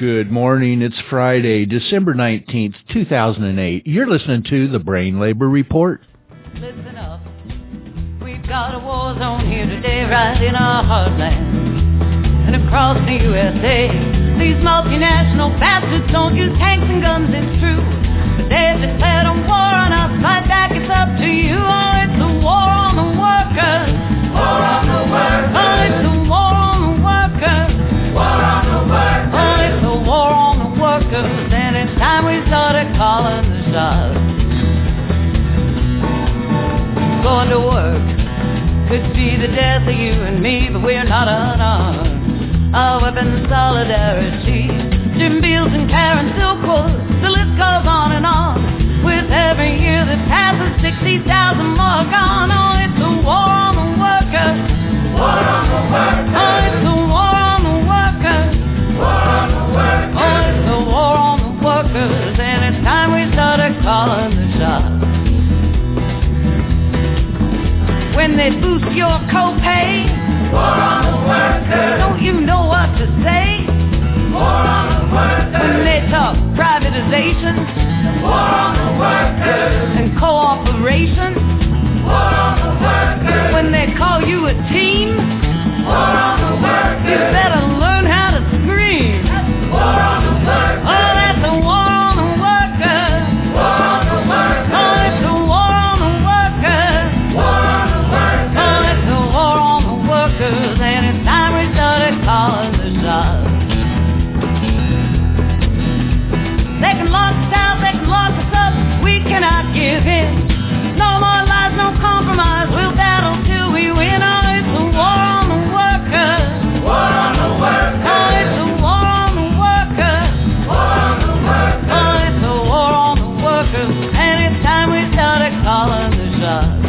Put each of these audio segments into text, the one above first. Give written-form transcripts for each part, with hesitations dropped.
Good morning. It's Friday, December 19th, 2008. You're listening to the Brain Labor Report. Listen up. We've got a war zone here today, right in our heartland. And across the USA, these multinational bastards don't use tanks and guns, it's true. But they've declared a war on us. Fight back, it's up to you. Oh, it's a war on the workers. War on the workers. Oh, it's a war on the workers. War on the workers. Oh, it's a war on the workers. And it's time we started calling the shots. Going to work could be the death of you and me, but we're not unarmed. Our weapons, solidarity. Jim Beals and Karen Silkwood, the list goes on and on. With every year that passes, 60,000 more gone. Oh, it's a war on the workers. War on the workers. Oh, it's a war on the workers. War on the workers. Oh, it's a war on the workers. And it's time we started calling the shots. When they boost your copay, war on the workers. Don't you know what to say? War on the workers. When they talk privatization, war on the workers. And cooperation, war on the workers. When they call you a team, war on the workers. You better learn how to scream. War on the workers. Oh, that's a war on the workers. War on the workers. Oh, it's a war on the workers. War on the workers. Oh, it's a war on the workers. And it's time we started calling the shots. They can lock us out, they can lock us up, we cannot give in. No more lies, no compromise, we'll battle till we win. Oh, it's a war on the workers. War on the workers. Oh, it's a war on the workers. War on the workers. Oh, it's a war on the workers. And it's time we started calling the shots.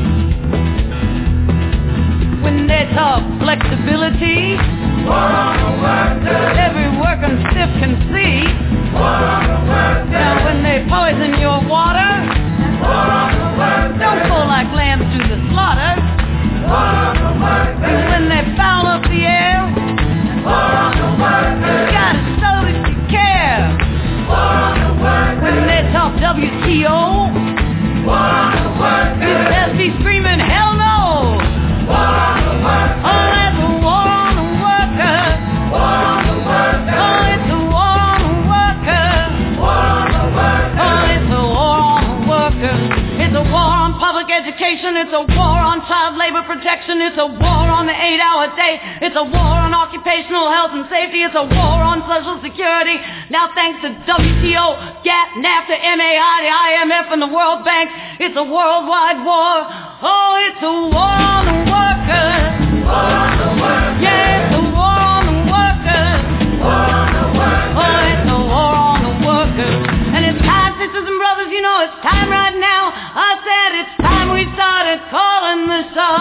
When they talk flexibility, war on the workers. Every working stiff can see. Now when they poison your water, don't go like lambs to the slaughter. And when they foul up the air, you gotta show that you care. When they talk WTO, you best be screaming hell no. Oh, that's a war on the workers. Oh, it's a war on the workers. Oh, it's a war on the workers. It's a war on public education. It's a war on child labor protection. It's a war on the 8-hour day. It's a war on occupational health and safety. It's a war on Social Security. Now thanks to WTO, GATT, NAFTA, MAI, the IMF, and the World Bank, it's a worldwide war. Oh, it's a war on the workers. War on the workers. Yeah, it's a war on the workers. War on the workers. Oh, it's a war on the workers. And it's time, sisters and brothers, you know it's time right now. I said it's time we started calling the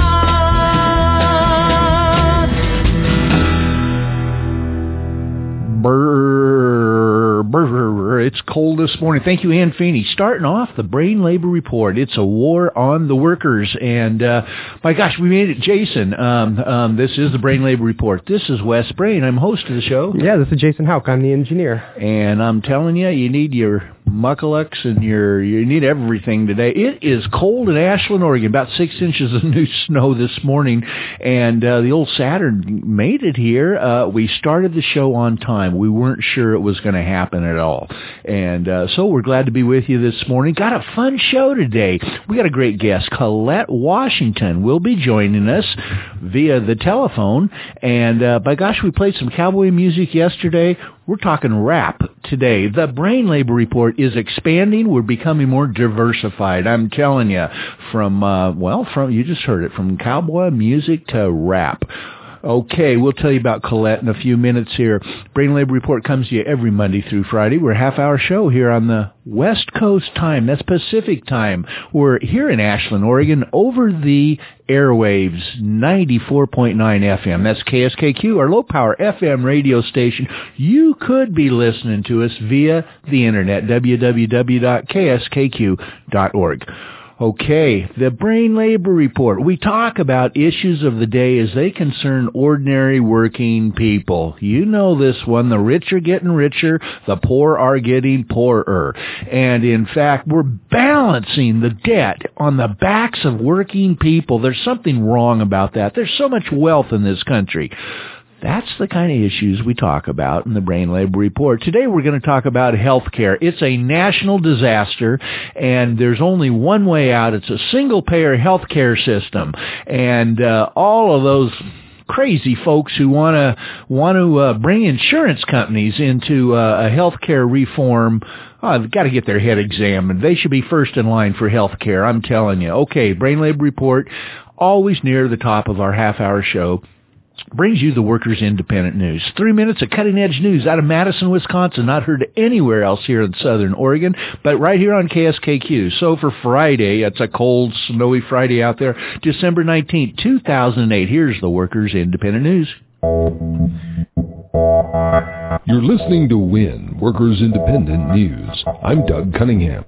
shots. Brr, brr, it's cold this morning. Thank you, Ann Feeney. Starting off the Brain Labor Report. It's a war on the workers. And, my gosh, we made it, Jason. This is the Brain Labor Report. This is Wes Brain. I'm host of the show. Yeah, this is Jason Houck. I'm the engineer. And I'm telling you, you need your muckalucks and you need everything today. It is cold in Ashland, Oregon. About 6 inches of new snow this morning. And, the old Saturn made it here. We started the show on time. We weren't sure it was going to happen at all. And so we're glad to be with you this morning. Got a fun show today. We got a great guest. Colette Washington will be joining us via the telephone. And by gosh, we played some cowboy music yesterday. We're talking rap today. The Brain Labor Report is expanding. We're becoming more diversified. I'm telling you, from you just heard it, from cowboy music to rap. Okay, we'll tell you about Colette in a few minutes here. Brain Labor Report comes to you every Monday through Friday. We're a half-hour show here on the West Coast time. That's Pacific time. We're here in Ashland, Oregon, over the airwaves, 94.9 FM. That's KSKQ, our low-power FM radio station. You could be listening to us via the internet, www.kskq.org. Okay, the Brain Labor Report. We talk about issues of the day as they concern ordinary working people. You know this one. The rich are getting richer. The poor are getting poorer. And in fact, we're balancing the debt on the backs of working people. There's something wrong about that. There's so much wealth in this country. That's the kind of issues we talk about in the Brain Labor Report. Today we're going to talk about health care. It's a national disaster, and there's only one way out. It's a single-payer health care system. And all of those crazy folks who want to bring insurance companies into a health care reform, they've got to get their head examined. They should be first in line for health care, I'm telling you. Okay, Brain Labor Report, always near the top of our half-hour show, brings you the Workers Independent News. 3 minutes of cutting-edge news out of Madison, Wisconsin, not heard anywhere else here in Southern Oregon, but right here on KSKQ. So for Friday, it's a cold, snowy Friday out there, December 19th, 2008, here's the Workers Independent News. You're listening to WIN, Workers Independent News. I'm Doug Cunningham.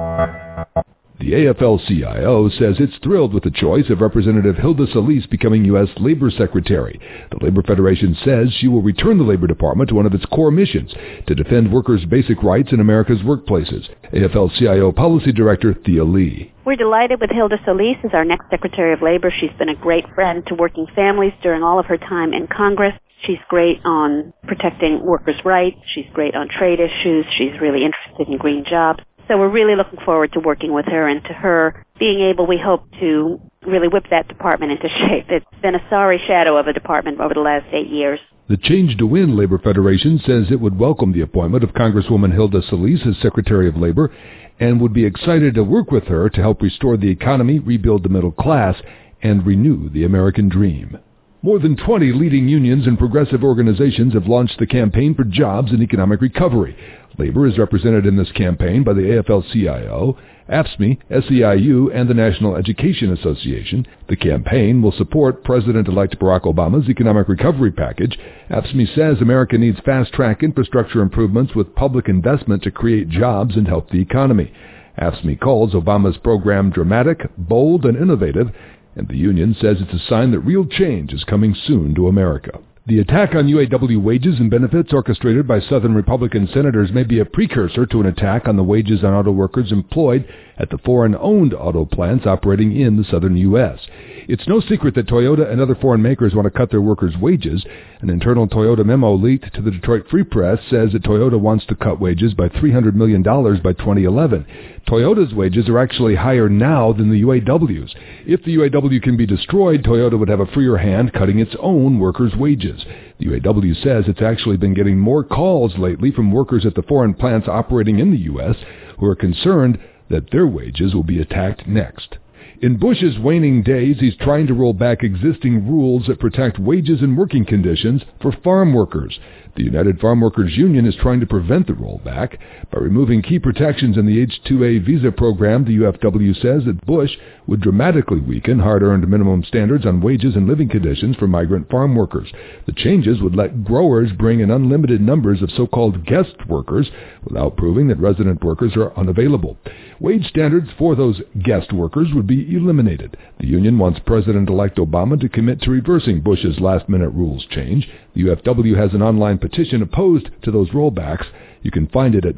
The AFL-CIO says it's thrilled with the choice of Representative Hilda Solis becoming U.S. Labor Secretary. The Labor Federation says she will return the Labor Department to one of its core missions, to defend workers' basic rights in America's workplaces. AFL-CIO Policy Director Thea Lee. We're delighted with Hilda Solis as our next Secretary of Labor. She's been a great friend to working families during all of her time in Congress. She's great on protecting workers' rights. She's great on trade issues. She's really interested in green jobs. So we're really looking forward to working with her and to her being able, we hope, to really whip that department into shape. It's been a sorry shadow of a department over the last 8 years. The Change to Win Labor Federation says it would welcome the appointment of Congresswoman Hilda Solis as Secretary of Labor and would be excited to work with her to help restore the economy, rebuild the middle class, and renew the American dream. More than 20 leading unions and progressive organizations have launched the Campaign for Jobs and Economic Recovery. Labor is represented in this campaign by the AFL-CIO, AFSCME, SEIU, and the National Education Association. The campaign will support President-elect Barack Obama's economic recovery package. AFSCME says America needs fast-track infrastructure improvements with public investment to create jobs and help the economy. AFSCME calls Obama's program dramatic, bold, and innovative, and the union says it's a sign that real change is coming soon to America. The attack on UAW wages and benefits orchestrated by Southern Republican senators may be a precursor to an attack on the wages on auto workers employed at the foreign-owned auto plants operating in the southern U.S. It's no secret that Toyota and other foreign makers want to cut their workers' wages. An internal Toyota memo leaked to the Detroit Free Press says that Toyota wants to cut wages by $300 million by 2011. Toyota's wages are actually higher now than the UAW's. If the UAW can be destroyed, Toyota would have a freer hand cutting its own workers' wages. The UAW says it's actually been getting more calls lately from workers at the foreign plants operating in the U.S. who are concerned that their wages will be attacked next. In Bush's waning days, he's trying to roll back existing rules that protect wages and working conditions for farm workers. The United Farm Workers Union is trying to prevent the rollback. By removing key protections in the H-2A visa program, the UFW says that Bush would dramatically weaken hard-earned minimum standards on wages and living conditions for migrant farm workers. The changes would let growers bring in unlimited numbers of so-called guest workers without proving that resident workers are unavailable. Wage standards for those guest workers would be eliminated. The union wants President-elect Obama to commit to reversing Bush's last-minute rules change. The UFW has an online petition opposed to those rollbacks. You can find it at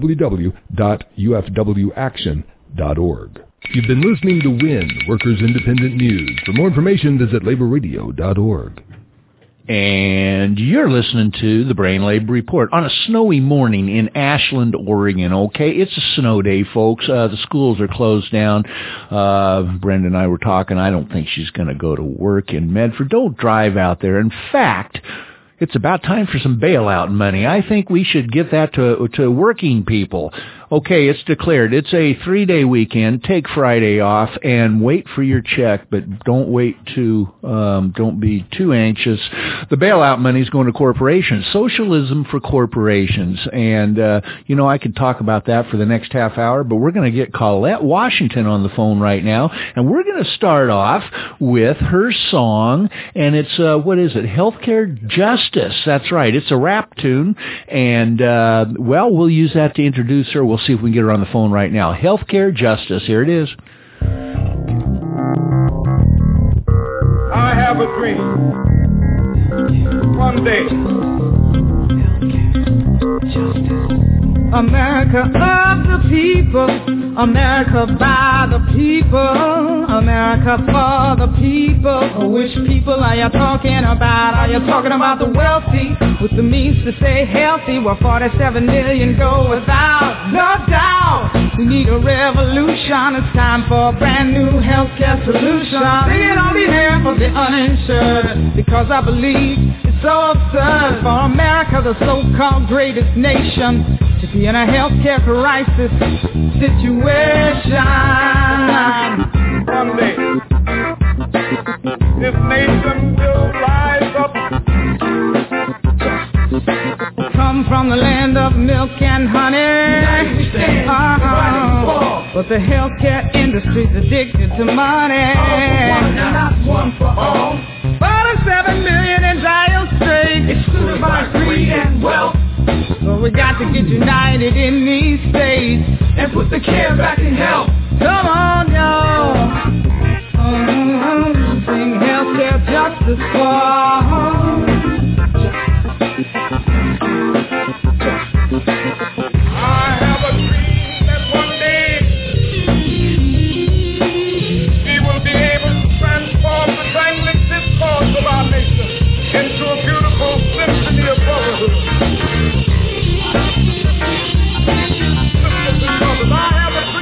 www.ufwaction.org. You've been listening to WIN, Workers Independent News. For more information, visit laborradio.org. And you're listening to the Brain Labor Report on a snowy morning in Ashland, Oregon, okay? It's a snow day, folks. The schools are closed down. Brenda and I were talking. I don't think she's going to go to work in Medford. Don't drive out there. In fact, it's about time for some bailout money. I think we should get that to working people. Okay, it's declared. It's a 3-day weekend. Take Friday off and wait for your check, but don't be too anxious. The bailout money is going to corporations. Socialism for corporations. And, I could talk about that for the next half hour, but we're going to get Colette Washington on the phone right now. And we're going to start off with her song, and it's, Healthcare Justice. That's right. It's a rap tune. And, we'll use that to introduce her. We'll see if we can get her on the phone right now. Healthcare Justice. Here it is. I have a dream. One day, America of the people, America by the people, America for the people. Which people are you talking about? Are you talking about the wealthy with the means to stay healthy, where 47 million go without? No doubt, we need a revolution. It's time for a brand new healthcare solution. Singing on behalf of the uninsured, because I believe it's so absurd for America, the so-called greatest nation, to be in a healthcare crisis situation. one day, this nation will rise up. Come from the land of milk and honey. But the healthcare industry's addicted to money. One for all. 47 million in dire straits, Excluded by greed and wealth. so we got to get united in these states And put the care back in health. Come on, y'all. Sing healthcare justice for. I have a dream that one day we will be able to transform the dangling discourse of our nation into a beautiful symphony of brotherhood. Sisters and brothers, I have a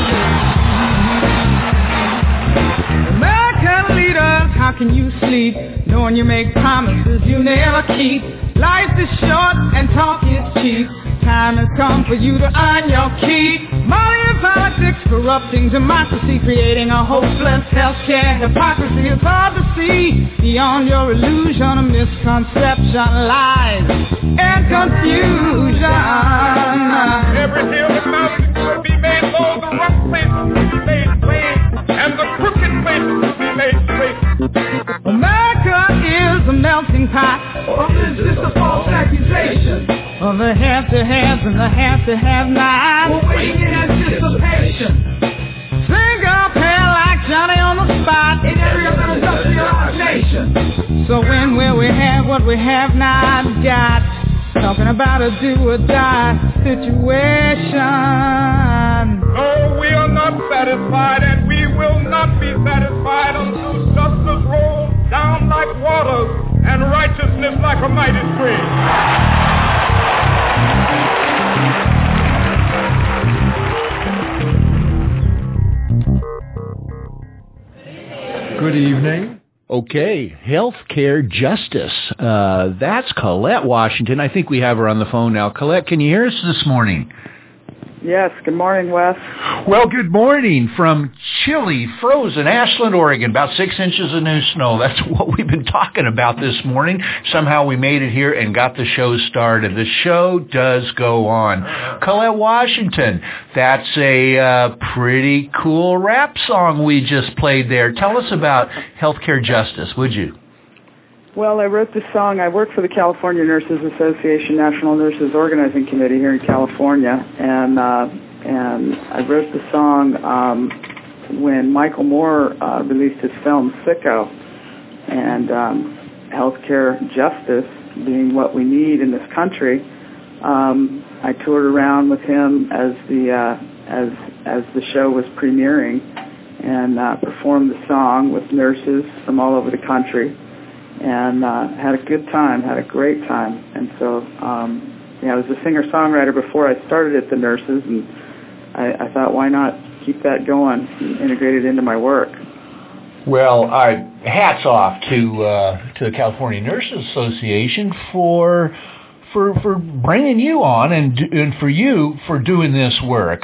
dream. American leaders, how can you sleep knowing you make promises you never keep? Life is short and talk is cheap. Time has come for you to earn your keep. Money and politics corrupting democracy, creating a hopeless healthcare hypocrisy. It's hard to see beyond your illusion of misconception, lies, and confusion. Every hill and mountain will be made low, the rough places will be made plain, and the crooked places will be made straight. America is a melting pot. Or is this a false accusation? Of the have-to-haves and the have-to-have-nots. We're waiting in anticipation. Single pair like Johnny on the spot. In every other industrialized nation. So when will we have what we have not got? Talking about a do-or-die situation. No, we are not satisfied, and we will not be satisfied until justice rolls down like waters and righteousness like a mighty stream. Good evening. Okay, healthcare justice. That's Colette Washington. I think we have her on the phone now. Colette, can you hear us this morning? Yes, good morning, Wes. Well, good morning from chilly, frozen Ashland, Oregon. About 6 inches of new snow. That's what we've been talking about this morning. Somehow we made it here and got the show started. The show does go on. Colette Washington, that's a pretty cool rap song we just played there. Tell us about healthcare justice, would you? Well, I wrote this song. I work for the California Nurses Association National Nurses Organizing Committee here in California, and I wrote the song when Michael Moore released his film Sicko, and healthcare justice being what we need in this country. I toured around with him as the show was premiering, and performed the song with nurses from all over the country. And had a good time, had a great time. And so, I was a singer-songwriter before I started at the Nurses, and I thought, why not keep that going and integrate it into my work? Well, hats off to the California Nurses Association for bringing you on and for you for doing this work.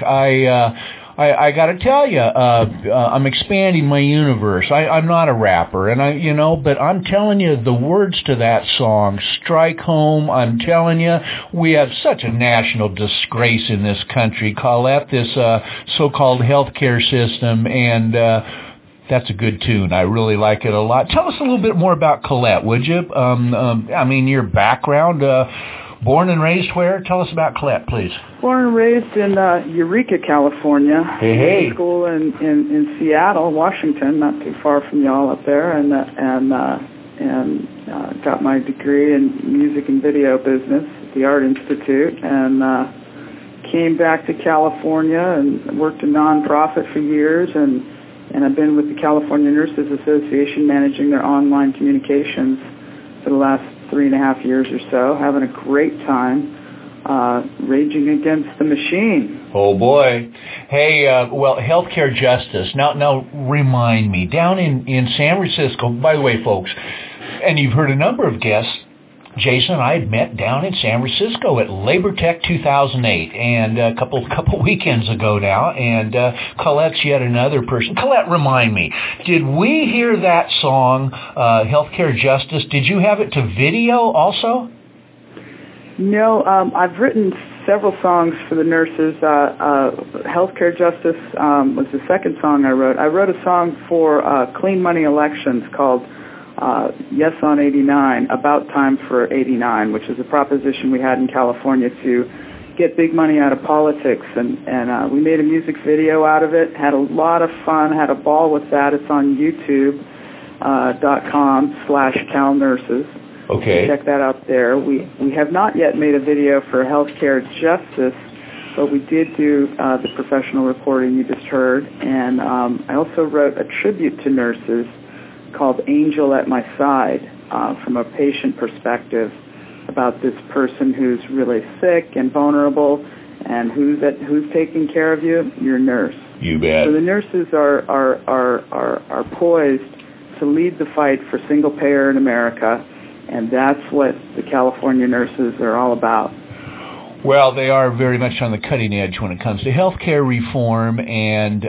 I got to tell you, I'm expanding my universe. I'm not a rapper, and but I'm telling you, the words to that song strike home. I'm telling you, we have such a national disgrace in this country, Colette, this so-called healthcare system, and that's a good tune. I really like it a lot. Tell us a little bit more about Colette, would you? Your background. Born and raised where? Tell us about Colette, please. Born and raised in Eureka, California. Hey. School in Seattle, Washington, not too far from y'all up there, and got my degree in music and video business at the Art Institute, and came back to California and worked a nonprofit for years, and I've been with the California Nurses Association managing their online communications for the last 3.5 years or so, having a great time, raging against the machine. Oh, boy. Hey, well, healthcare justice. Now remind me, down in San Francisco, by the way, folks, and you've heard a number of guests, Jason and I had met down in San Francisco at Labor Tech 2008, and a couple weekends ago now, and Colette's yet another person. Colette, remind me, did we hear that song, Healthcare Justice? Did you have it to video also? No, I've written several songs for the nurses. Healthcare Justice was the second song I wrote. I wrote a song for Clean Money Elections called Yes on 89, About Time for 89, which is a proposition we had in California to get big money out of politics. And we made a music video out of it, had a lot of fun, had a ball with that. It's on YouTube.com/CalNurses. Okay. Check that out there. We have not yet made a video for Healthcare Justice, but we did do the professional recording you just heard. And I also wrote a tribute to nurses called Angel at My Side, from a patient perspective, about this person who's really sick and vulnerable, and who's taking care of you? Your nurse. You bet. So the nurses are poised to lead the fight for single payer in America, and that's what the California nurses are all about. Well, they are very much on the cutting edge when it comes to healthcare reform, and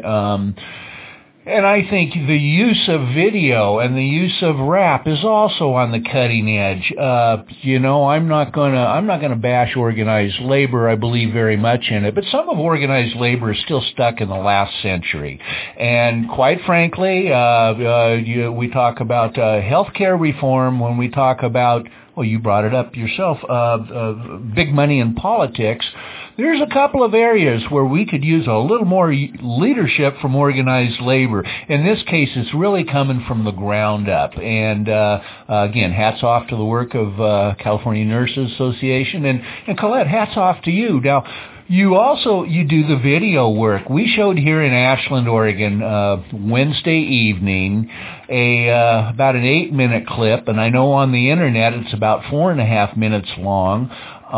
I think the use of video and the use of rap is also on the cutting edge. I'm not gonna bash organized labor. I believe very much in it, but some of organized labor is still stuck in the last century. And quite frankly, we talk about healthcare reform when we talk about, well, you brought it up yourself, big money in politics. There's a couple of areas where we could use a little more leadership from organized labor. In this case, it's really coming from the ground up. And again, hats off to the work of California Nurses Association. And Colette, hats off to you. Now, you do the video work. We showed here in Ashland, Oregon, Wednesday evening, about an 8-minute clip, and I know on the internet it's about 4.5 minutes long.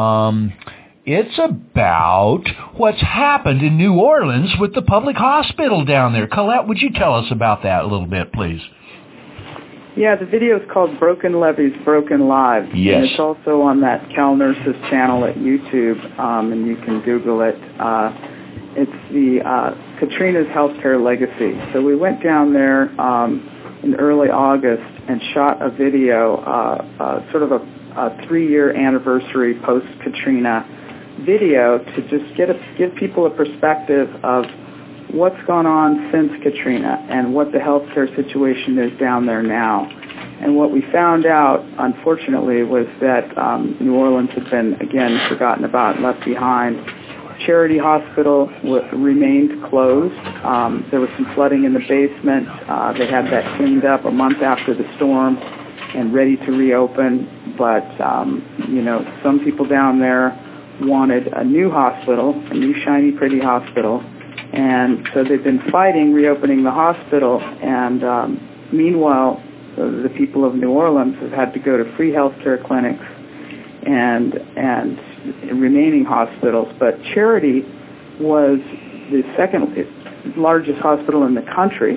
It's about what's happened in New Orleans with the public hospital down there. Colette, would you tell us about that a little bit, please? Yeah, the video is called Broken Levees, Broken Lives. Yes. And it's also on that Cal Nurses channel at YouTube, and you can Google it. It's the Katrina's Healthcare Legacy. So we went down there in early August and shot a video, sort of a 3-year anniversary post-Katrina video to just give people a perspective of what's gone on since Katrina and what the healthcare situation is down there now. And what we found out, unfortunately, was that New Orleans had been, again, forgotten about and left behind. Charity Hospital remained closed. There was some flooding in the basement. They had that cleaned up a month after the storm and ready to reopen. But, some people down there wanted a new hospital, a new shiny, pretty hospital. And so they've been fighting reopening the hospital. And meanwhile, the people of New Orleans have had to go to free healthcare clinics and remaining hospitals. But Charity was the second largest hospital in the country,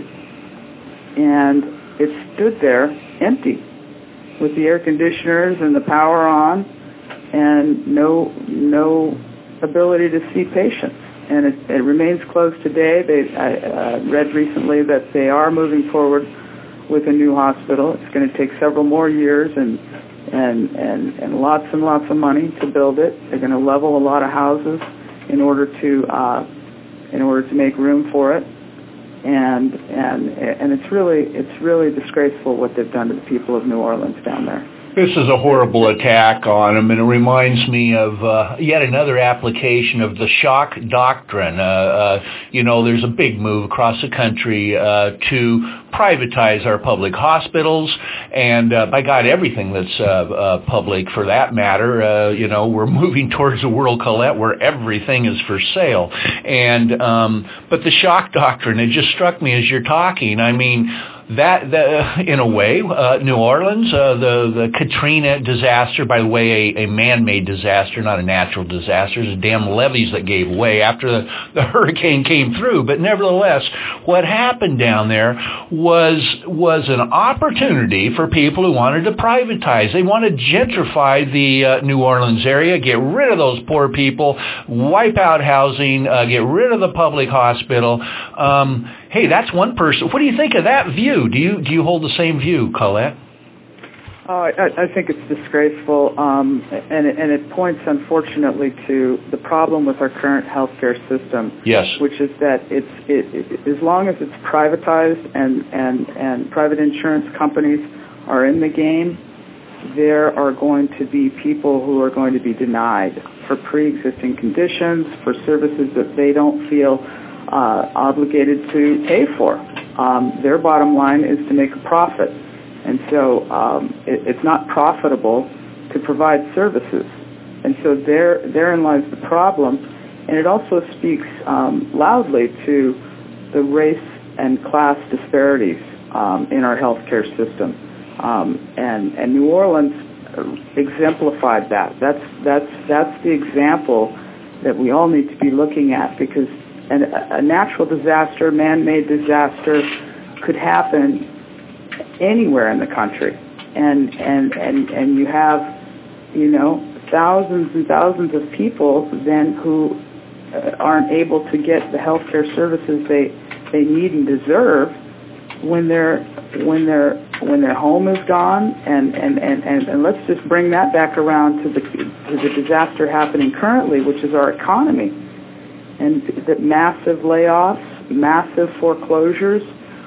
and it stood there empty with the air conditioners and the power on and no ability to see patients. And it remains closed today. I read recently that they are moving forward with a new hospital. It's going to take several more years and lots and lots of money to build it. They're going to level a lot of houses in order to make room for it. And it's really disgraceful what they've done to the people of New Orleans down there. This is a horrible attack on him, and it reminds me of yet another application of the shock doctrine. There's a big move across the country to privatize our public hospitals, and by God, everything that's public for that matter. We're moving towards a world, Colette, where everything is for sale. And but the shock doctrine, it just struck me as you're talking. I mean, that in a way, New Orleans, the Katrina disaster, by the way, a man-made disaster, not a natural disaster. It's damn levees that gave way after the hurricane came through. But nevertheless, what happened down there was an opportunity for people who wanted to privatize. They wanted to gentrify the New Orleans area, get rid of those poor people, wipe out housing, get rid of the public hospital. Hey, that's one person. What do you think of that view? Do you hold the same view, Colette? I think it's disgraceful, and it points, unfortunately, to the problem with our current healthcare system. Yes. Which is that it as long as it's privatized and private insurance companies are in the game, there are going to be people who are going to be denied for pre-existing conditions, for services that they don't feel obligated to pay for. Their bottom line is to make a profit. And so it's not profitable to provide services. And so therein lies the problem. And it also speaks loudly to the race and class disparities in our healthcare system. And New Orleans exemplified that. That's the example that we all need to be looking at, because a natural disaster, man-made disaster, could happen anywhere in the country, and you have thousands and thousands of people then who aren't able to get the healthcare services they need and deserve when their home is gone, and let's just bring that back around to the disaster happening currently, which is our economy, and the massive layoffs, massive foreclosures.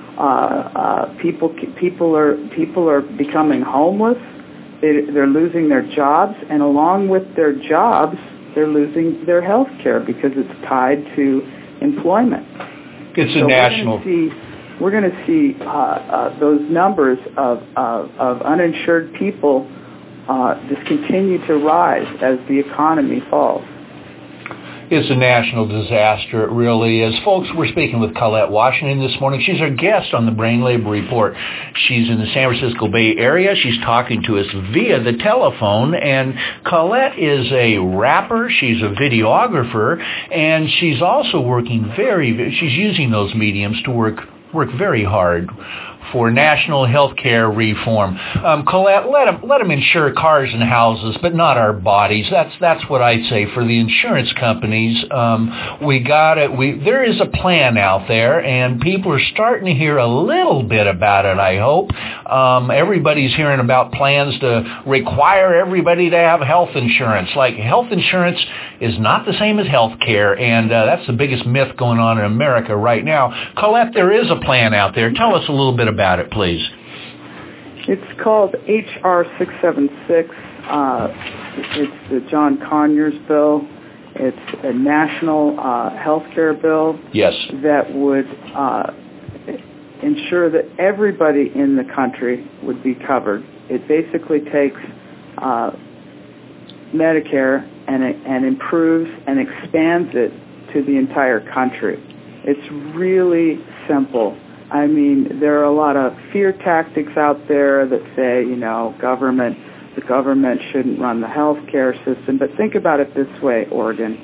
People are becoming homeless. They're losing their jobs, and along with their jobs, they're losing their health care because it's tied to employment. It's a national. We're going to see those numbers of uninsured people just continue to rise as the economy falls. It's a national disaster, it really is. Folks, we're speaking with Colette Washington this morning. She's our guest on the Brain Labor Report. She's in the San Francisco Bay Area. She's talking to us via the telephone. And Colette is a rapper. She's a videographer. And she's also working she's using those mediums to work very hard for national health care reform. Colette, let them insure cars and houses, but not our bodies. That's what I'd say for the insurance companies. There is a plan out there, and people are starting to hear a little bit about it, I hope. Everybody's hearing about plans to require everybody to have health insurance. Like, health insurance is not the same as health care, and that's the biggest myth going on in America right now. Colette, there is a plan out there. Tell us a little bit about it, please. It's called H.R. 676. It's the John Conyers bill. It's a national health care bill. Yes. That would ensure that everybody in the country would be covered. It basically takes Medicare and improves and expands it to the entire country. It's really simple. I mean, there are a lot of fear tactics out there that say, the government shouldn't run the health care system. But think about it this way, Oregon.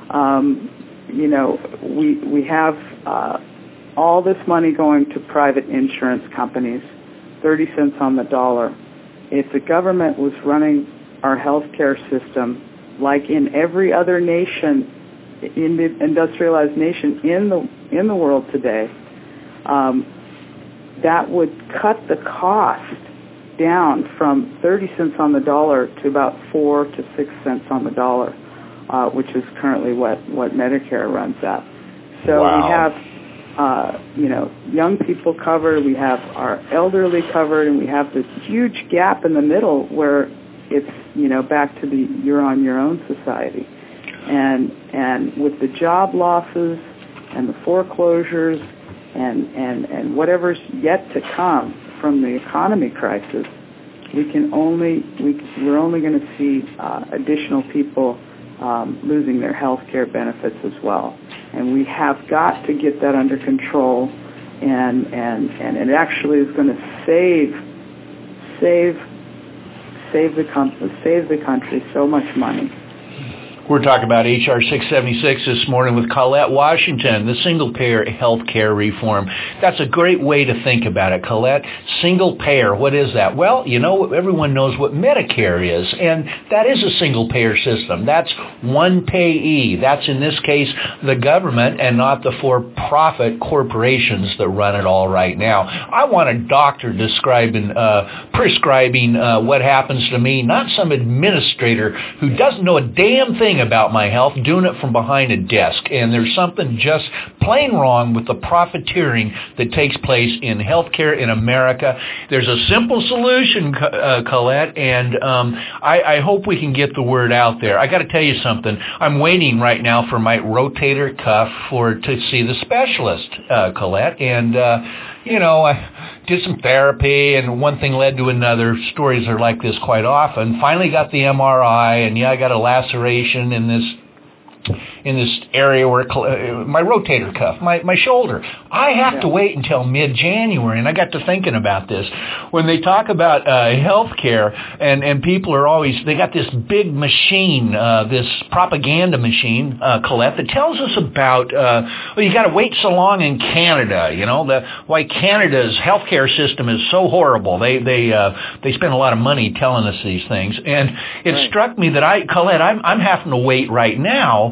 We have all this money going to private insurance companies, 30 cents on the dollar. If the government was running our health care system like in every other nation, in the industrialized nation in the world today, that would cut the cost down from 30 cents on the dollar to about 4 to 6 cents on the dollar, which is currently what Medicare runs at. So wow. young people covered, we have our elderly covered, and we have this huge gap in the middle where it's, back to the you're on your own society. And with the job losses and the foreclosures and whatever's yet to come from the economy crisis, we're only going to see additional people losing their health care benefits as well. And we have got to get that under control, and it actually is going to save the country so much money. We're talking about H.R. 676 this morning with Colette Washington, the single-payer health care reform. That's a great way to think about it, Colette. Single-payer, what is that? Well, everyone knows what Medicare is, and that is a single-payer system. That's one payee. That's, in this case, the government and not the for-profit corporations that run it all right now. I want a doctor prescribing what happens to me, not some administrator who doesn't know a damn thing about my health, doing it from behind a desk. And there's something just plain wrong with the profiteering that takes place in healthcare in America. There's a simple solution, Colette, and I hope we can get the word out there. I got to tell you something. I'm waiting right now for my rotator cuff to see the specialist, Colette, and I did some therapy, and one thing led to another. Stories are like this quite often. Finally got the MRI, and I got a laceration in this area where my rotator cuff, my shoulder. I have to wait until mid-January, and I got to thinking about this. When they talk about health care, and people are always, they got this big machine, this propaganda machine, Colette, that tells us about, you got to wait so long in Canada, why Canada's health care system is so horrible. They spend a lot of money telling us these things. And it struck me that Colette, I'm having to wait right now,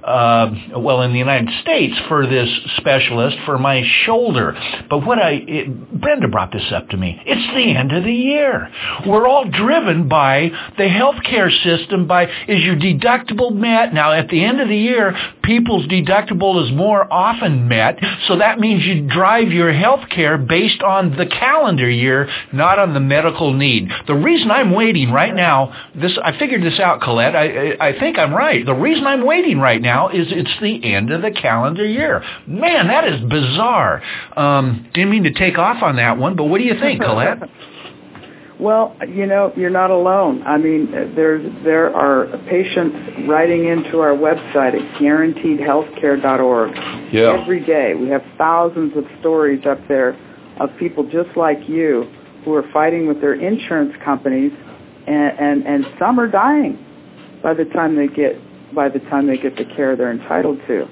in the United States for this specialist for my shoulder. But Brenda brought this up to me. It's the end of the year. We're all driven by the healthcare system, is your deductible met? Now, at the end of the year, people's deductible is more often met, so that means you drive your healthcare based on the calendar year, not on the medical need. The reason I'm waiting right now, I figured this out, Colette. I think I'm right. The reason I'm waiting right now is it's the end of the calendar year. Man, that is bizarre. Didn't mean to take off on that one, but what do you think, Colette? Well, you're not alone. I mean, there are patients writing into our website at guaranteedhealthcare.org every day. We have thousands of stories up there of people just like you who are fighting with their insurance companies, and some are dying by the time they get the care they're entitled to.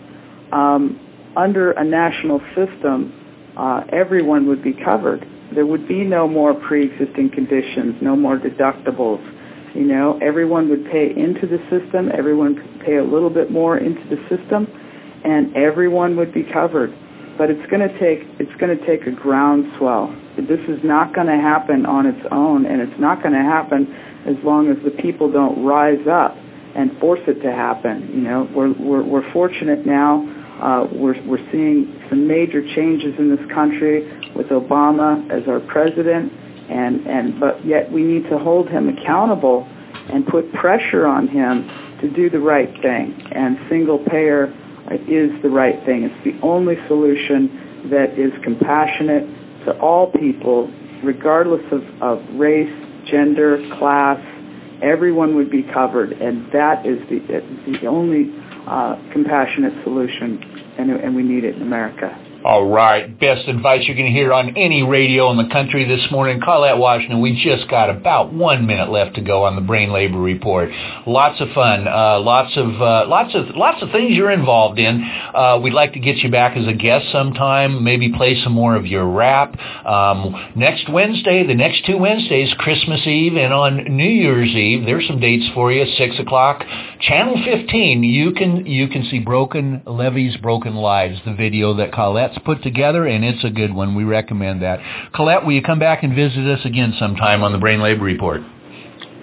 Under a national system, everyone would be covered. There would be no more pre-existing conditions, no more deductibles. Everyone would pay into the system. Everyone could pay a little bit more into the system, and everyone would be covered. But it's going to take a groundswell. This is not going to happen on its own, and it's not going to happen as long as the people don't rise up and force it to happen. We're fortunate now. We're seeing some major changes in this country with Obama as our president, but yet we need to hold him accountable and put pressure on him to do the right thing. And single payer is the right thing. It's the only solution that is compassionate to all people, regardless of race, gender, class. Everyone would be covered, and that is the only compassionate solution, and we need it in America. All right. Best advice you're going to hear on any radio in the country this morning. Colette Washington, we just got about 1 minute left to go on the Brain Labor Report. Lots of fun. Lots of things you're involved in. We'd like to get you back as a guest sometime, maybe play some more of your rap. Next Wednesday, the next 2 Wednesdays, Christmas Eve and on New Year's Eve, there's some dates for you, 6 o'clock. Channel 15, you can see Broken Levees, Broken Lives, the video that Colette's put together, and it's a good one. We recommend that. Colette, will you come back and visit us again sometime on the Brain Labor Report?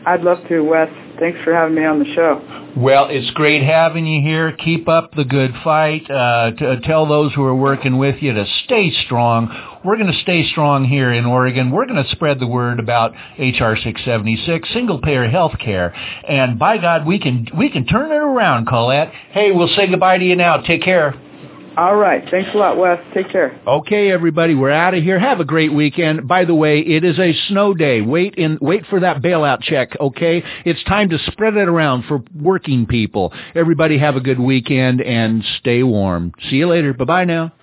I'd love to, Wes. Thanks for having me on the show. Well, it's great having you here. Keep up the good fight. Tell those who are working with you to stay strong. We're going to stay strong here in Oregon. We're going to spread the word about H.R. 676, single-payer health care. And by God, we can turn it around, Colette. Hey, we'll say goodbye to you now. Take care. All right. Thanks a lot, Wes. Take care. Okay, everybody, we're out of here. Have a great weekend. By the way, it is a snow day. Wait for that bailout check, okay? It's time to spread it around for working people. Everybody have a good weekend and stay warm. See you later. Bye-bye now.